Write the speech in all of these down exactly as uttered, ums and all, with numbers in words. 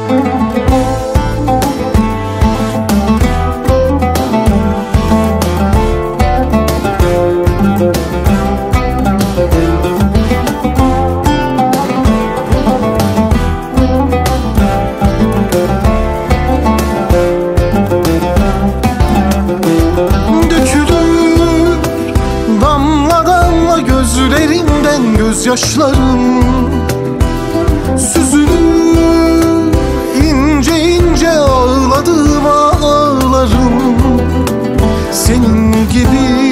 Gözlerinden gözyaşlarım süzülür, ince ince ağladığım ağlarım. Senin gibi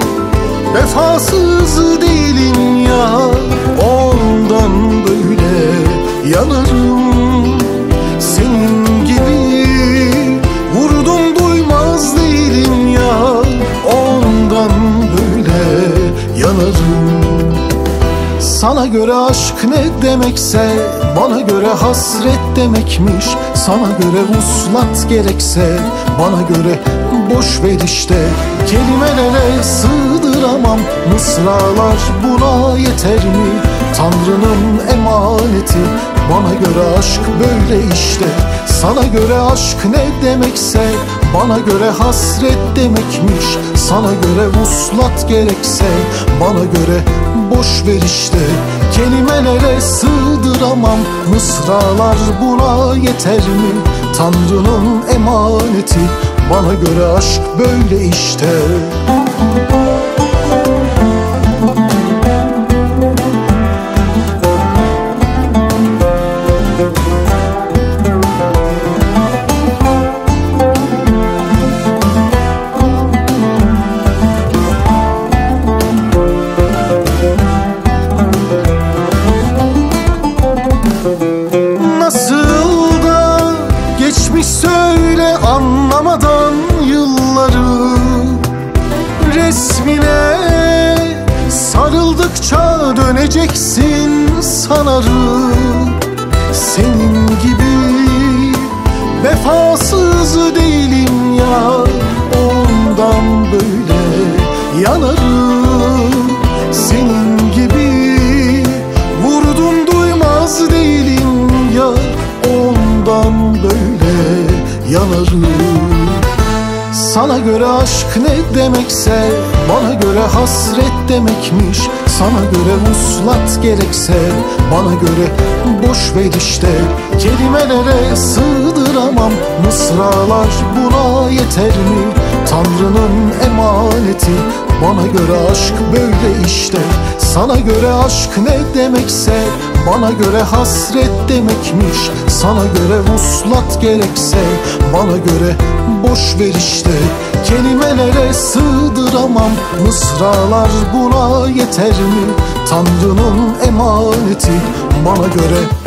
vefasız değilim ya, ondan böyle yanarım. Senin gibi vurdum duymaz değilim ya, ondan böyle yanarım. Sana göre aşk ne demekse bana göre hasret demekmiş. Sana göre vuslat gerekse bana göre boş ver işte. Kelimelere sığdıramam mısralar, buna yeter mi? Tanrı'nın emaneti, bana göre aşk böyle işte. Sana göre aşk ne demekse bana göre hasret demekmiş. Sana göre vuslat gerekse bana göre boş ver işte. Kelimelere sığdıramam mısralar, buna yeter mi? Tanrı'nın emaneti, bana göre aşk böyle işte. Nasıl da geçmiş söyle anlamadan yılları. Resmine sarıldıkça döneceksin sanarım. Senin gibi vefasız değilim ya, ondan böyle yanarım. Senin gibi vurdum duymaz değilim ya, ondan böyle yanarım. Sana göre aşk ne demekse bana göre hasret demekmiş. Sana göre vuslat gerekse bana göre boş ver işte. Kelimelere sığdıramam mısralar, buna yeter mi? Tanrı'nın emaneti, bana göre aşk böyle işte. Sana göre aşk ne demekse bana göre hasret demekmiş. Sana göre vuslat gerekse bana göre boş ver işte. Kelimelere sığdıramam mısralar, buna yeter mi? Tanrı'nın emaneti, bana göre